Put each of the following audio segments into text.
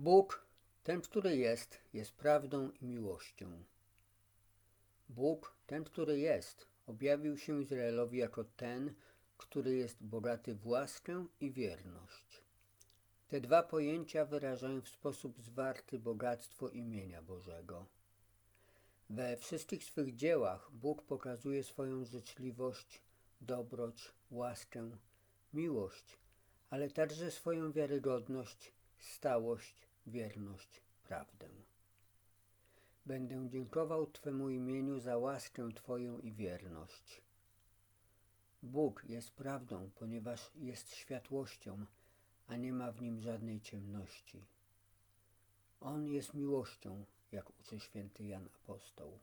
Bóg, ten, który jest prawdą i miłością. Bóg, ten, który objawił się Izraelowi jako ten, który jest bogaty w łaskę i wierność. Te dwa pojęcia wyrażają w sposób zwarty bogactwo imienia Bożego. We wszystkich swych dziełach Bóg pokazuje swoją życzliwość, dobroć, łaskę, miłość, ale także swoją wiarygodność, stałość, wierność, prawdę. Będę dziękował Twemu imieniu za łaskę Twoją i wierność. Bóg jest prawdą, ponieważ jest światłością, a nie ma w nim żadnej ciemności. On jest miłością, jak uczy święty Jan Apostoł.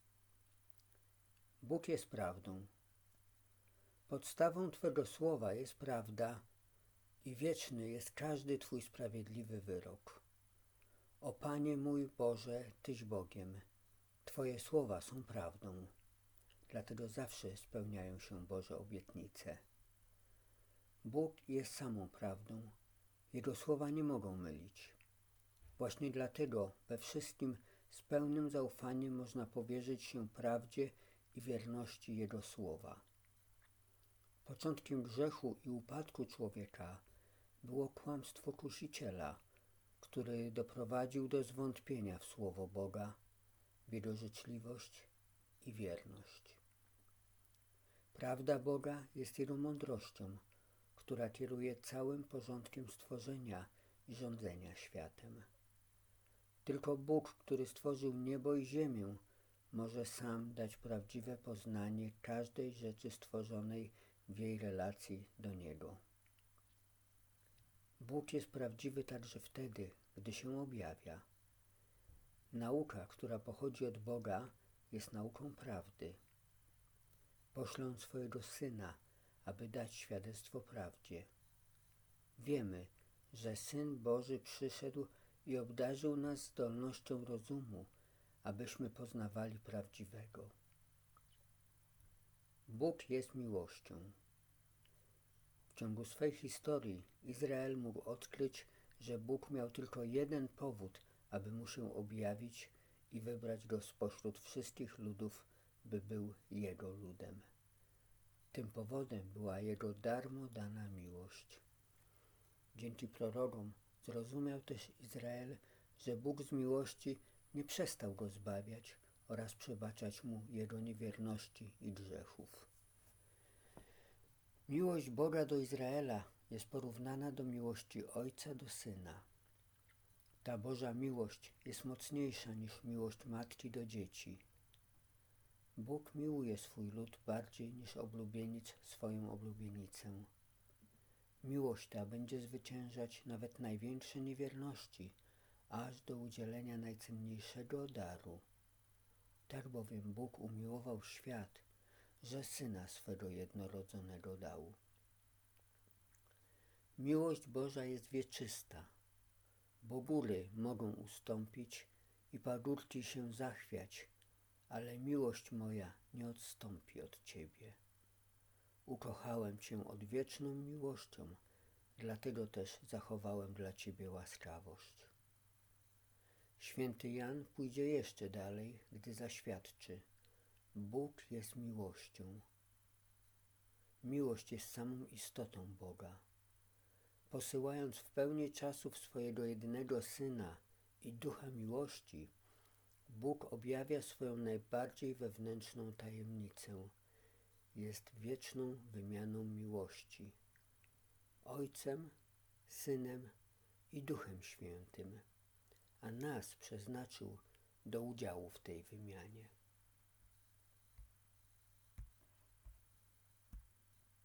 Bóg jest prawdą. Podstawą Twego słowa jest prawda i wieczny jest każdy Twój sprawiedliwy wyrok. O Panie mój Boże, Tyś Bogiem. Twoje słowa są prawdą. Dlatego zawsze spełniają się Boże obietnice. Bóg jest samą prawdą. Jego słowa nie mogą mylić. Właśnie dlatego we wszystkim z pełnym zaufaniem można powierzyć się prawdzie i wierności Jego słowa. Początkiem grzechu i upadku człowieka było kłamstwo kusiciela, który doprowadził do zwątpienia w słowo Boga, w Jego życzliwość i wierność. Prawda Boga jest Jego mądrością, która kieruje całym porządkiem stworzenia i rządzenia światem. Tylko Bóg, który stworzył niebo i ziemię, może sam dać prawdziwe poznanie każdej rzeczy stworzonej w jej relacji do Niego. Bóg jest prawdziwy także wtedy, gdy się objawia. Nauka, która pochodzi od Boga, jest nauką prawdy. Pośle On swojego Syna, aby dać świadectwo prawdzie. Wiemy, że Syn Boży przyszedł i obdarzył nas zdolnością rozumu, abyśmy poznawali prawdziwego. Bóg jest miłością. W ciągu swej historii Izrael mógł odkryć, że Bóg miał tylko jeden powód, aby mu się objawić i wybrać go spośród wszystkich ludów, by był jego ludem. Tym powodem była jego darmo dana miłość. Dzięki prorokom zrozumiał też Izrael, że Bóg z miłości nie przestał go zbawiać oraz przebaczać mu jego niewierności i grzechów. Miłość Boga do Izraela jest porównana do miłości Ojca do Syna. Ta Boża miłość jest mocniejsza niż miłość matki do dzieci. Bóg miłuje swój lud bardziej niż oblubieniec swoją oblubienicę. Miłość ta będzie zwyciężać nawet największe niewierności, aż do udzielenia najcenniejszego daru. Tak bowiem Bóg umiłował świat, że Syna swego jednorodzonego dał. Miłość Boża jest wieczysta, bo góry mogą ustąpić i pagórki się zachwiać, ale miłość moja nie odstąpi od Ciebie. Ukochałem Cię odwieczną miłością, dlatego też zachowałem dla Ciebie łaskawość. Święty Jan pójdzie jeszcze dalej, gdy zaświadczy: Bóg jest miłością. Miłość jest samą istotą Boga. Posyłając w pełni czasów swojego jedynego Syna i Ducha miłości, Bóg objawia swoją najbardziej wewnętrzną tajemnicę. Jest wieczną wymianą miłości. Ojcem, Synem i Duchem Świętym, a nas przeznaczył do udziału w tej wymianie.